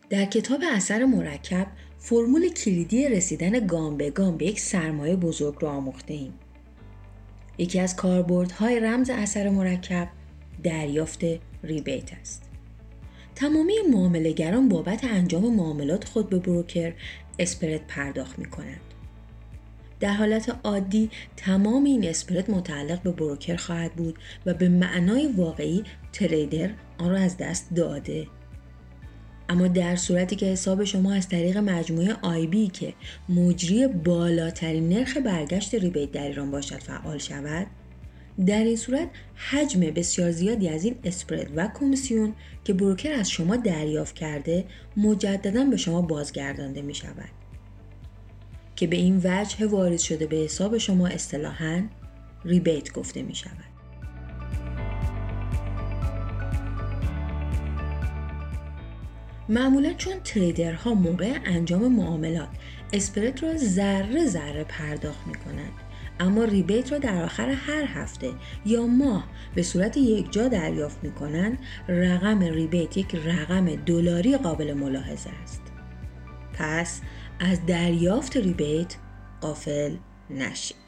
در کتاب اثر مرکب فرمول کلیدی رسیدن گام به گام به یک سرمایه بزرگ را آموخته ایم. یکی از کاربردهای رمز اثر مرکب دریافت ریبیت است. تمامی معامله‌گران بابت انجام معاملات خود به بروکر اسپرد پرداخت می‌کنند. در حالت عادی تمام این اسپرد متعلق به بروکر خواهد بود و به معنای واقعی تریدر آن را از دست داده. اما در صورتی که حساب شما از طریق مجموعه آیبی که مجری بالاترین نرخ برگشت ریبیت در ایران باشد فعال شود، در این صورت حجم بسیار زیادی از این اسپرد و کمیسیون که بروکر از شما دریافت کرده مجدداً به شما بازگردانده می شود که به این وجه وارد شده به حساب شما اصطلاحاً ریبیت گفته می شود. معمولا چون تریدرها موقع انجام معاملات اسپرد را ذره ذره پرداخت می کنند، اما ریبیت را در آخر هر هفته یا ماه به صورت یکجا دریافت می کنند، رقم ریبیت یک رقم دلاری قابل ملاحظه است. پس از دریافت ریبیت غافل نشید.